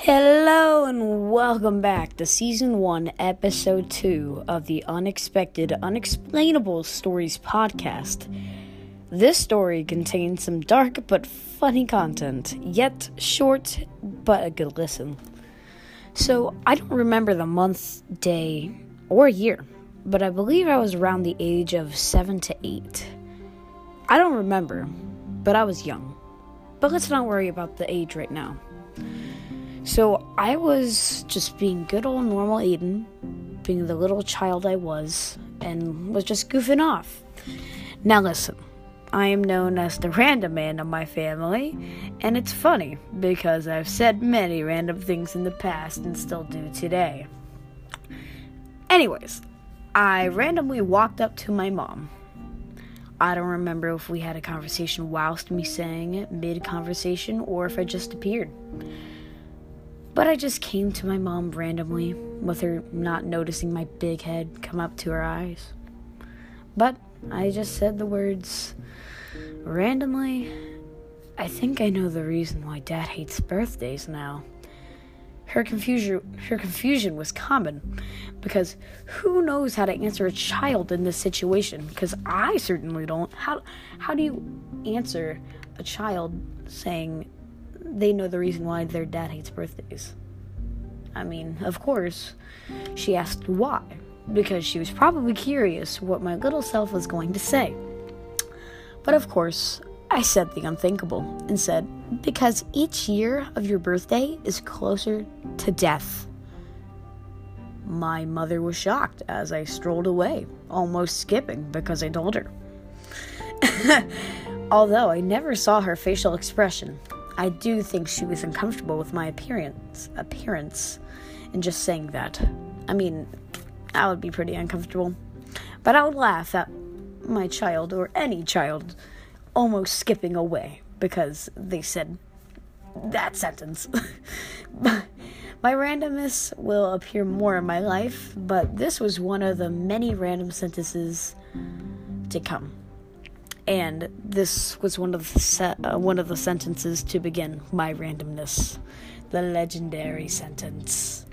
Hello and welcome back to Season 1, Episode 2 of the Unexpected, Unexplainable Stories podcast. This story contains some dark but funny content, yet short but a good listen. So, I don't remember the month, day, or year, but I believe I was around the age of 7 to 8. I don't remember, but I was young. But let's not worry about the age right now. So I was just being good old normal Aiden, being the little child I was, and was just goofing off. Now listen, I am known as the random man of my family, and it's funny because I've said many random things in the past and still do today. Anyways, I randomly walked up to my mom. I don't remember if we had a conversation whilst me saying it mid-conversation or if I just appeared. But I just came to my mom randomly, with her not noticing my big head come up to her eyes. But I just said the words, randomly, I think I know the reason why Dad hates birthdays now. Her confusion was common, because who knows how to answer a child in this situation? Because I certainly don't. How do you answer a child saying they know the reason why their dad hates birthdays? I mean, of course, she asked why, because she was probably curious what my little self was going to say. But of course, I said the unthinkable and said, because each year of your birthday is closer to death. My mother was shocked as I strolled away, almost skipping because I told her. Although I never saw her facial expression, I do think she was uncomfortable with my appearance, and just saying that. I mean, I would be pretty uncomfortable. But I would laugh at my child, or any child, almost skipping away because they said that sentence. My randomness will appear more in my life, but this was one of the many random sentences to come. And this was one of the sentences to begin my randomness. The legendary sentence.